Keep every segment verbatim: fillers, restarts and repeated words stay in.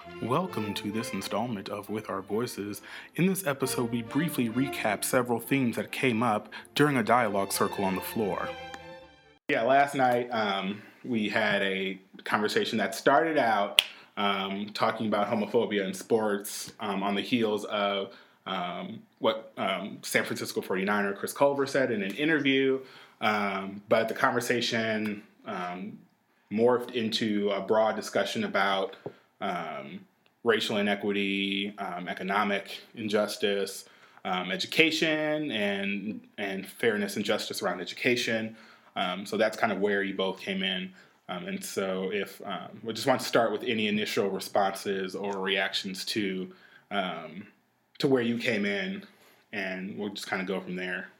Welcome to this installment of With Our Voices. In this episode, we briefly recap several themes that came up during a dialogue circle on the floor. Yeah, last night um, we had a conversation that started out um, talking about homophobia in sports um, on the heels of um, what um, San Francisco forty-niner Chris Culver said in an interview. Um, but the conversation um, morphed into a broad discussion about um, racial inequity, um, economic injustice, um, education, and and fairness and justice around education. Um, so that's kind of where you both came in. Um, and so if um, we just want to start with any initial responses or reactions to um, to where you came in, and we'll just kind of go from there.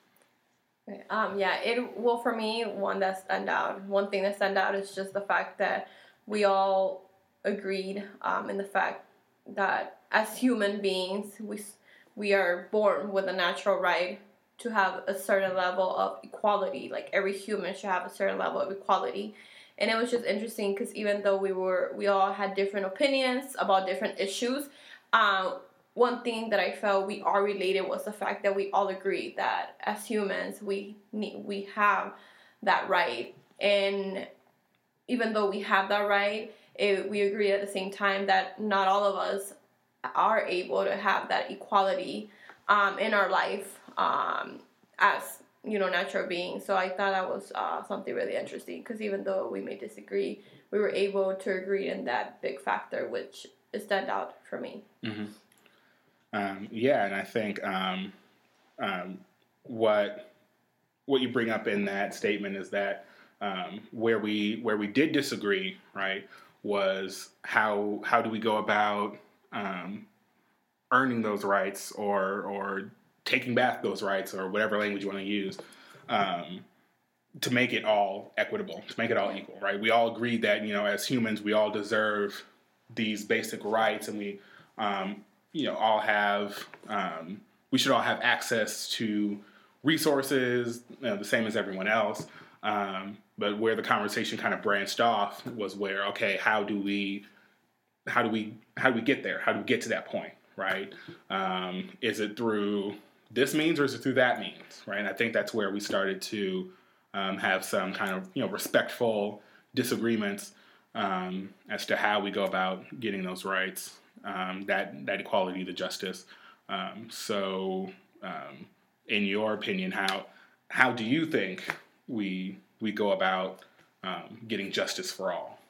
Um, yeah, it well for me, one that stand out, one thing that stand out is just the fact that we all agreed um, in the fact that as human beings, we we are born with a natural right to have a certain level of equality. Like every human should have a certain level of equality. And it was just interesting because even though we were we all had different opinions about different issues, um, one thing that I felt we all related was the fact that we all agreed that as humans we need we have that right. And even though we have that right, it, we agreed at the same time that not all of us are able to have that equality um, in our life um, as, you know, natural beings. So I thought that was uh, something really interesting because even though we may disagree, we were able to agree in that big factor, which stand out for me. Mm-hmm. Um, yeah, and I think um, um, what what you bring up in that statement is that um, where we where we did disagree, right, was how how do we go about um, earning those rights or or taking back those rights or whatever language you want to use um, to make it all equitable, to make it all equal, right? We all agreed that, you know, as humans, we all deserve these basic rights, and we, um, you know, all have, um, we should all have access to resources, you know, the same as everyone else. Um, but where the conversation kind of branched off was where, okay, how do we, how do we, how do we get there? How do we get to that point, right? Um, is it through this means or is it through that means, right? And I think that's where we started to um, have some kind of, you know, respectful disagreements um, as to how we go about getting those rights, um, that that equality, the justice. Um, so, um, in your opinion, how how do you think we we go about um, getting justice for all?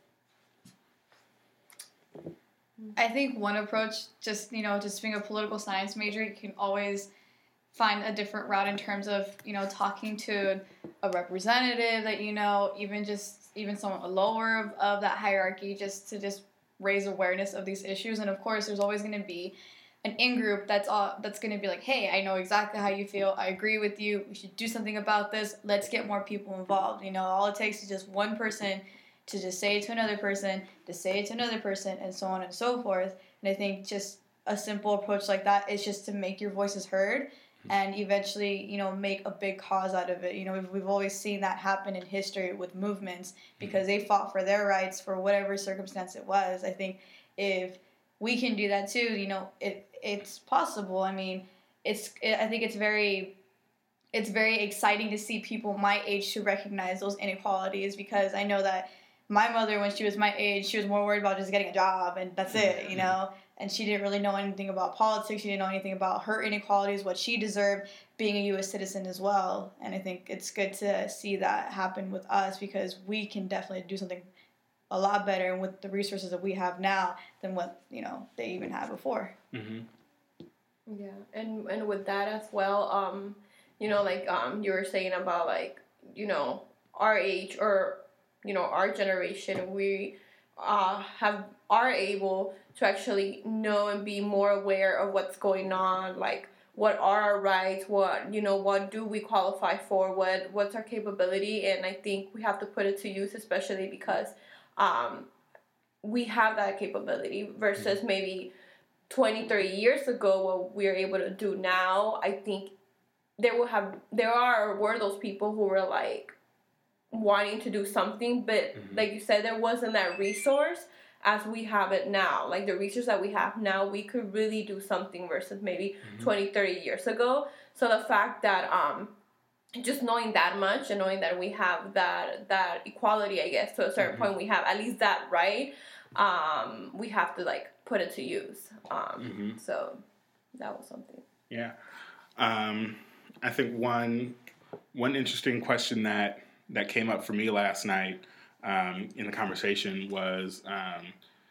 I think one approach, just, you know, just being a political science major, you can always find a different route in terms of, you know, talking to a representative that, you know, even just, even someone lower of, of that hierarchy, just to just raise awareness of these issues. And of course, there's always going to be an in-group that's all, that's going to be like, hey, I know exactly how you feel. I agree with you. We should do something about this. Let's get more people involved. You know, all it takes is just one person to just say it to another person, to say it to another person, and so on and so forth. And I think just a simple approach like that is just to make your voices heard and eventually, you know, make a big cause out of it. You know, we've, we've always seen that happen in history with movements because they fought for their rights for whatever circumstance it was. I think if we can do that too, you know, it it's possible. I mean, it's it, I think it's very it's very exciting to see people my age to recognize those inequalities because I know that my mother, when she was my age, she was more worried about just getting a job, and that's it, you know? And she didn't really know anything about politics. She didn't know anything about her inequalities, what she deserved, being a U S citizen as well. And I think it's good to see that happen with us because we can definitely do something a lot better and with the resources that we have now than what, you know, they even had before. Mm-hmm. Yeah, and and with that as well, um, you know, like um, you were saying about, like, you know, our age or you know, our generation, we uh, have are able to actually know and be more aware of what's going on, like what are our rights, what, you know, what do we qualify for, what what's our capability, and I think we have to put it to use, especially because um, we have that capability versus maybe twenty, thirty years ago what we're able to do now. I think there will have, there are, were those people who were like, wanting to do something, but mm-hmm. like you said, there wasn't that resource as we have it now, like the research that we have now, we could really do something versus maybe mm-hmm. twenty, thirty years ago. So the fact that um, just knowing that much and knowing that we have that that equality, I guess, to a certain mm-hmm. point, we have at least that right, um, we have to like put it to use. Um, mm-hmm. So that was something. Yeah. Um, I think one one interesting question that, that came up for me last night um, in the conversation was, um,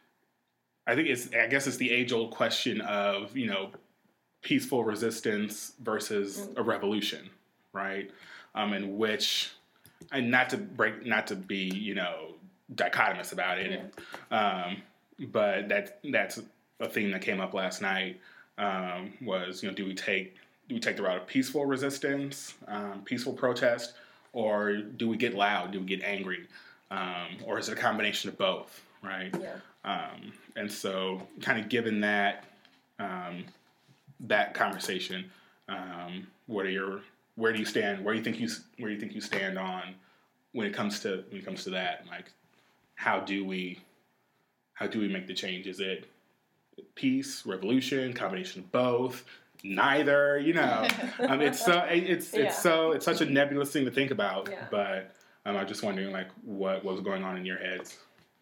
I think it's, I guess it's the age-old question of, you know, peaceful resistance versus mm-hmm. a revolution, right? Um, in which, and not to break, not to be, you know, dichotomous about it, yeah. um, but that that's a theme that came up last night. Um, was, you know, do we take do we take the route of peaceful resistance, um, peaceful protest, or do we get loud? Do we get angry, um, or is it a combination of both? Right. Yeah. Um, and so, kind of given that um, that conversation, um, what are your where do you stand? Where do you think you where do you think you stand on when it comes to when it comes to that? Like, how do we how do we make the change? Is it peace, revolution, combination of both, neither? You know, um, it's so it's it's yeah. so it's such a nebulous thing to think about. Yeah. But um, I'm just wondering, like, what, what was going on in your heads?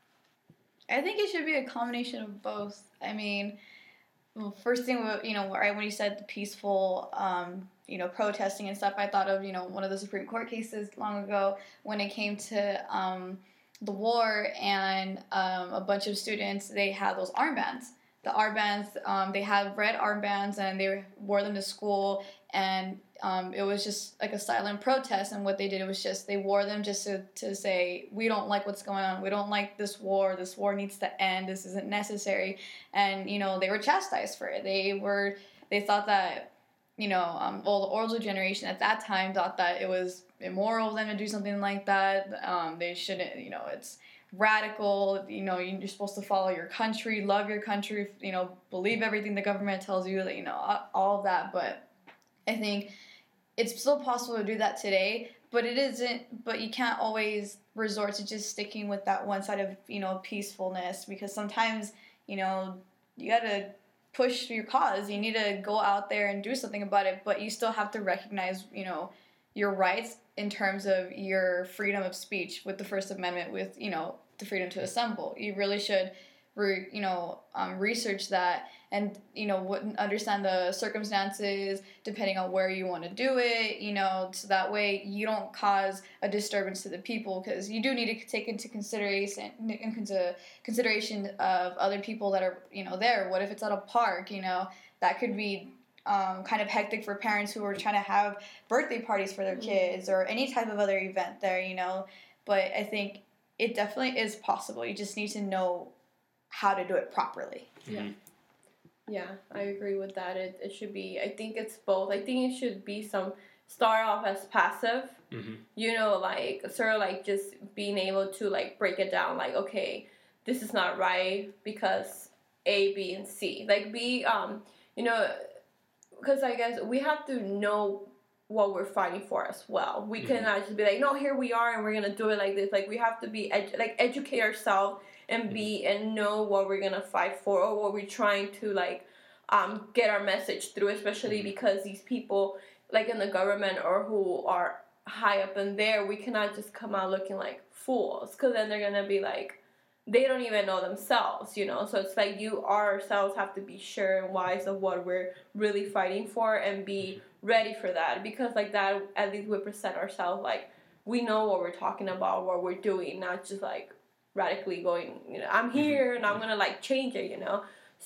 I think it should be a combination of both. I mean, well, first thing, you know, right when you said the peaceful, um, you know, protesting and stuff, I thought of, you know, one of the Supreme Court cases long ago when it came to um, the war, and um, a bunch of students, they had those armbands. The armbands, um, they had red armbands, and they wore them to school, and um, it was just like a silent protest, and what they did was just, they wore them just to, to say, we don't like what's going on, we don't like this war, this war needs to end, this isn't necessary, and, you know, they were chastised for it. They were, they thought that, you know, um, well, the older generation at that time thought that it was immoral of them to do something like that, um, they shouldn't, you know, it's radical, you know, you're supposed to follow your country, love your country, you know, believe everything the government tells you, that, you know, all of that. But I think it's still possible to do that today, but it isn't, but you can't always resort to just sticking with that one side of, you know, peacefulness, because sometimes, you know, you gotta push your cause, you need to go out there and do something about it, but you still have to recognize, you know, your rights in terms of your freedom of speech with the First Amendment, with, you know, the freedom to assemble. You really should, re, you know, um, research that, and, you know, understand the circumstances depending on where you want to do it, you know, so that way you don't cause a disturbance to the people, because you do need to take into consideration into consideration of other people that are, you know, there. What if it's at a park, you know, that could be Um, kind of hectic for parents who are trying to have birthday parties for their kids or any type of other event there, you know. But I think it definitely is possible. You just need to know how to do it properly. Yeah. Yeah, I agree with that. It it should be, I think it's both. I think it should be some, start off as passive, mm-hmm. you know, like sort of like just being able to like break it down, like, okay, this is not right because A, B, and C. Like be, um, you know, because I guess we have to know what we're fighting for as well. We mm-hmm. cannot just be like, no, here we are and we're gonna do it like this. Like we have to be edu- like educate ourselves and mm-hmm. be and know what we're gonna fight for, or what we're trying to like um, get our message through. Especially mm-hmm. because these people like in the government or who are high up in there, we cannot just come out looking like fools, because then they're gonna be like, they don't even know themselves, you know? So it's like you ourselves have to be sure and wise of what we're really fighting for and be ready for that. Because like that, at least we present ourselves like we know what we're talking about, what we're doing, not just like radically going, you know, I'm here and I'm going to like change it, you know?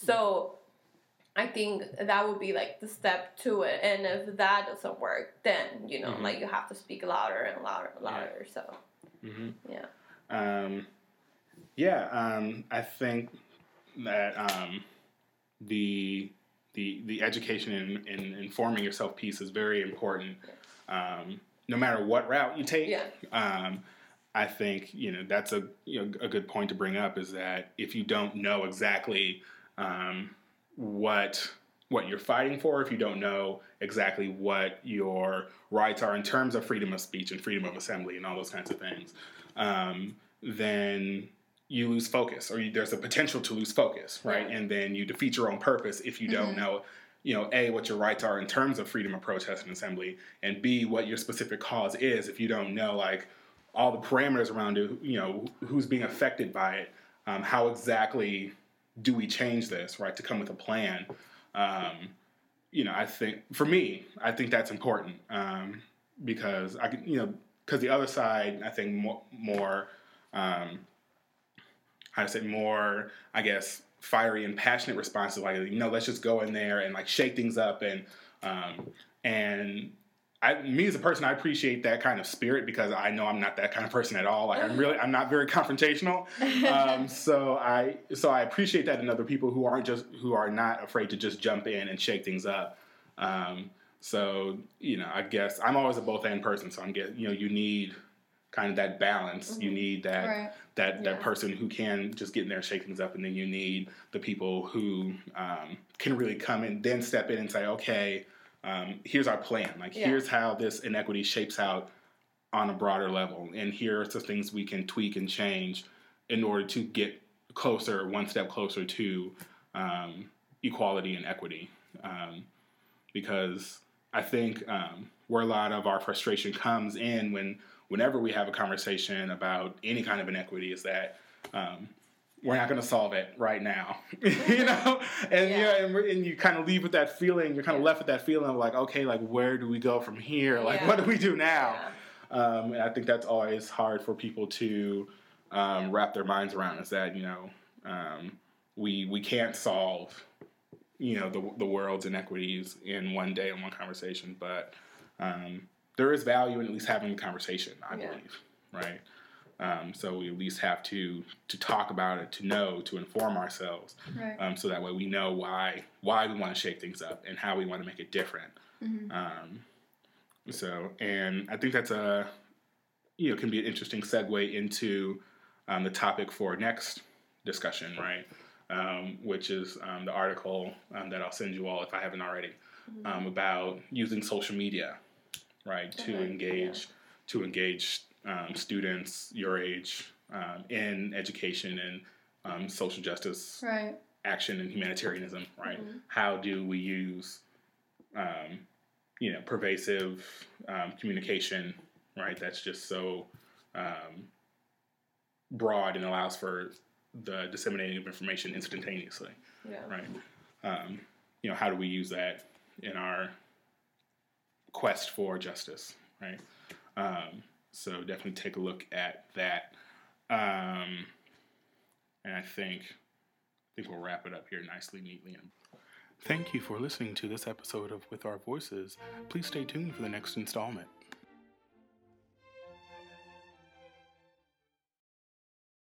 So I think that would be like the step to it. And if that doesn't work, then, you know, mm-hmm. like you have to speak louder and louder and louder. Yeah. So, mm-hmm. yeah. Um, Yeah, um, I think that um, the the the education in, in informing yourself piece is very important. Um, no matter what route you take, yeah. um, I think you know that's a you know, a good point to bring up, is that if you don't know exactly um, what what you're fighting for, if you don't know exactly what your rights are in terms of freedom of speech and freedom of assembly and all those kinds of things, um, then you lose focus, or you, there's a potential to lose focus, right? Yeah. And then you defeat your own purpose if you don't mm-hmm. know, you know, A, what your rights are in terms of freedom of protest and assembly, and B, what your specific cause is if you don't know, like, all the parameters around it, you know, who's being affected by it, um, how exactly do we change this, right, to come with a plan. Um, you know, I think, for me, I think that's important um, because, I can, you know, because the other side, I think, more, more um, how to say, more, I guess, fiery and passionate responses, like, you know, let's just go in there and, like, shake things up. And, um, and I, me as a person, I appreciate that kind of spirit because I know I'm not that kind of person at all. Like, I'm really, I'm not very confrontational. Um, so I, so I appreciate that in other people who aren't just, who are not afraid to just jump in and shake things up. Um, so, you know, I guess I'm always a both end person. So I'm getting, you know, you need kind of that balance. Mm-hmm. You need that, right. that, that yeah. person who can just get in there and shake things up. And then you need the people who, um, can really come in, then step in and say, okay, Um, here's our plan. Like, yeah. here's how this inequity shapes out on a broader level. And here are the things we can tweak and change in order to get closer, one step closer to um, equality and equity. Um, because I think um, where a lot of our frustration comes in when whenever we have a conversation about any kind of inequity is that um, we're not going to solve it right now, you know? And, yeah. you know, and, and you kind of leave with that feeling, you're kind of yeah. left with that feeling of like, okay, like, where do we go from here? Like, yeah. what do we do now? Yeah. Um, and I think that's always hard for people to um, wrap their minds around is that, you know, um, we we can't solve, you know, the, the world's inequities in one day in one conversation, but um, there is value in at least having the conversation, I yeah. believe, right? Um, so we at least have to to talk about it, to know, to inform ourselves, right. um, so that way we know why why we want to shake things up and how we want to make it different. Mm-hmm. Um, so, and I think that's a you know can be an interesting segue into um, the topic for next discussion, right? Um, which is um, the article um, that I'll send you all if I haven't already mm-hmm. um, about using social media, right, to okay. engage yeah. to engage. Um, students your age um, in education and um, social justice right. action and humanitarianism, right? Mm-hmm. How do we use, um, you know, pervasive um, communication, right? That's just so um, broad and allows for the disseminating of information instantaneously, yeah. right? Um, you know, how do we use that in our quest for justice, right? Um, So definitely take a look at that. Um, and I think I think we'll wrap it up here nicely, neatly. Thank you for listening to this episode of With Our Voices. Please stay tuned for the next installment.